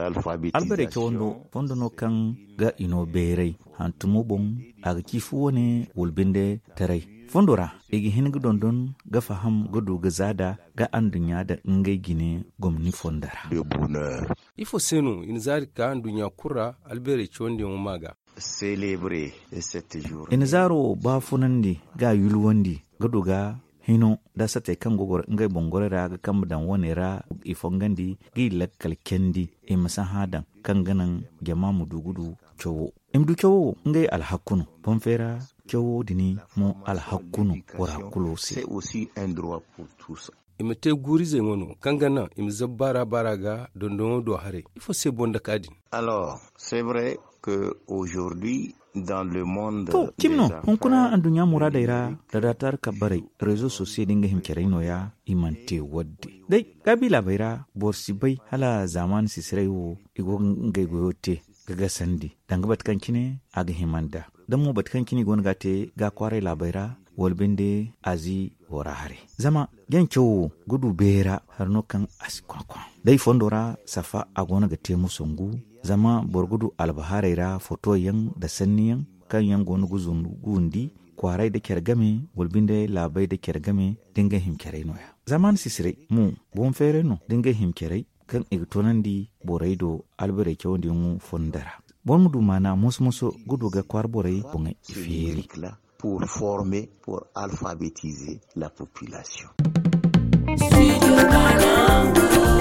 albere ke wondo no kan ga ino berai hantumo bon aga kifu wone wulbinde tarai fondora igi hingu dondon ga faham gudu ga zada ga andunya da ngai gine gomni fondara ifo senu in zari ka andunya kura albere ke wonde mo maga célébrer cette journée in zaro ba funandi ga yulwandi gudu ga hino da sate kan gogor ngai bongorera ga kamdan wonera ifongandi gi lakkal kendi e masan hadan kan ganan jama mu dugudu chowo imdu chowo ngai alhakunu bonfera chowo dini mo alhakunu wara kulo c'est aussi un droit pour tous. imete gurize ngono kangana imzabbara baraga dondon do hare il faut se bonda kadin. Alors c'est vrai que aujourd'hui dans le monde to kimno hunkuna andunya murada ira da datar kabare rezo sosai dinga himkereno ya imante wadde dai kabila baira borsi bai hala zaman sisrewo igo ngai goyote gaga sandi danga batkan kine aga himanda dan mu batkan kini gon gate ga kware labaira wolbinde azi worahare zama gencho gudu bera harno kan asikwa dai fondora safa agona ga temu songu zama borgudu albahareira foto yan da sanniyan kan yan gonu guzun gundi kwarai da kergame wolbinde labai da kergame dinga himkere noya zaman sisire mu bon fere no dinga himkere kan igtonandi boraido albere kewndi mu fondara bon mudu mana musmuso gudu ga kwarborai bonga ifiri pour former, pour alphabétiser la population.